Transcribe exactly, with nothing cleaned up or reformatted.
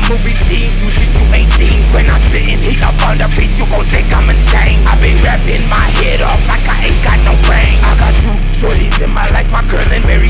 movie scene, do shit you ain't seen. When I'm spitting heat up on the beat, you gon' think I'm insane. I been rapping my head off like I ain't got no brain. I got two shorties in my life, my girl and Mary